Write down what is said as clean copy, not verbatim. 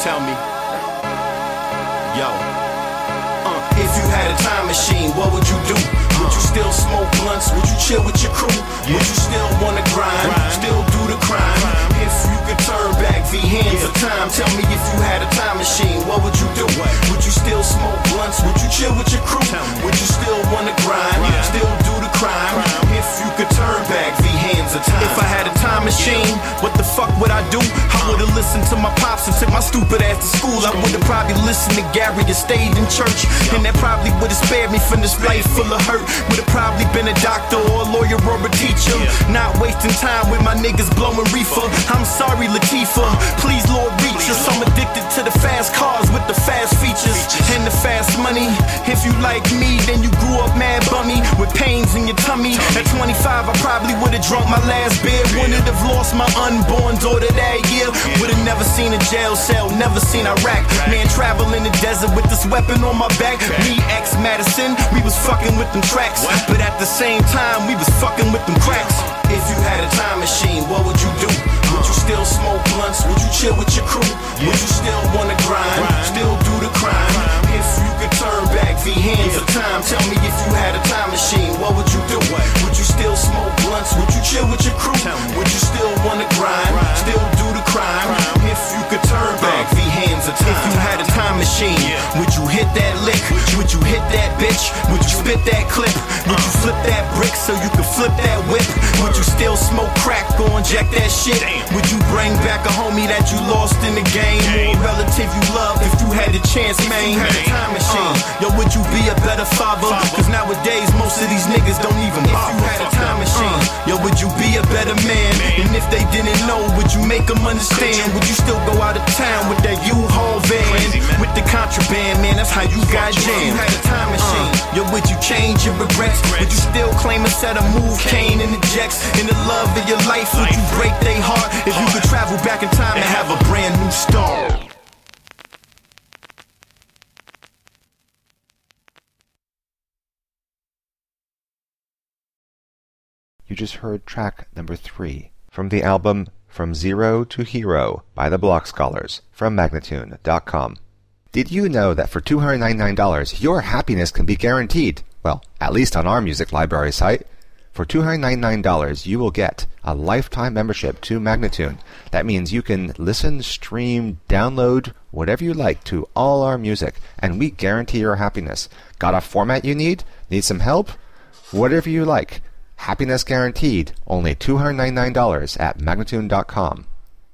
Tell me. Yo. If you had a time machine, what would you do? Would you still smoke blunts? Would you chill with your crew? Would you still wanna grind? Still do the crime? If you could turn back the hands of time, tell me if you had a time machine, what would you do? Would you still smoke blunts? Would you chill with your crew? Would you still wanna grind? Still do the crime? If you could turn back the hands of time. If I had a time machine, what the fuck would I do? I would've listened to my pops and took my stupid ass to school. I would've probably listened to Gary and stayed in church, and that probably would've spared me from this life full of hurt. Would've probably been a doctor or a lawyer or a teacher, not wasting time with my niggas blowing reefer. I'm sorry, Latifah, please Lord reach us. I'm addicted to the fast cars with the fast features and the fast money. If you like me, then you grew up mad bummy with pains in your tummy. At 25, I probably would've drunk my last beer. Wouldn't have lost my unborn daughter that year. Would've never seen a jail cell, never seen Iraq. Man, travel in the desert with this weapon on my back. Me, ex-Madison, we was fucking with them tracks, but at the same time, we was fucking with them cracks. If you had a time machine, what would you do? Would you still smoke blunts? Would you chill with your crew? Would you still wanna grind? Still do the crime? If you could turn back the hands of time, tell me if you had a time machine, what would you do? Would you still smoke blunts? Would you chill with your crew? Would you still wanna grind? Still do the crime? If you could turn back the hands of time. If you had a time machine, would you hit that lick? Would you hit that bitch? Would you spit that clip? Would you flip that brick so you could flip that whip? Would you still smoke crack or inject that shit? Would you bring back a homie that you lost in the game, or a relative you love if you had the chance, man? Had a time machine, yo, would you be a better father? Cause nowadays most of these niggas don't even bother. If you had a time machine, yo, would you be a better man? And if they didn't know, would you make them understand? Would you still go out of town with that U-Haul van? With the contraband, man, that's how you got jammed. If you had a time machine, yo, would you change your regrets? Would you still claim a set of move cane and ejects? In the love of your life, would you break their heart? If you could travel back in time and have a brand new start. You just heard track number 3 from the album From Zero to Hero by the Block Scholars from Magnatune.com. Did you know that for $299 your happiness can be guaranteed? Well, at least on our music library site. For $299 you will get a lifetime membership to Magnatune. That means you can listen, stream, download, whatever you like to all our music, and we guarantee your happiness. Got a format you need? Need some help? Whatever you like. Happiness guaranteed. Only $299 at Magnatune.com.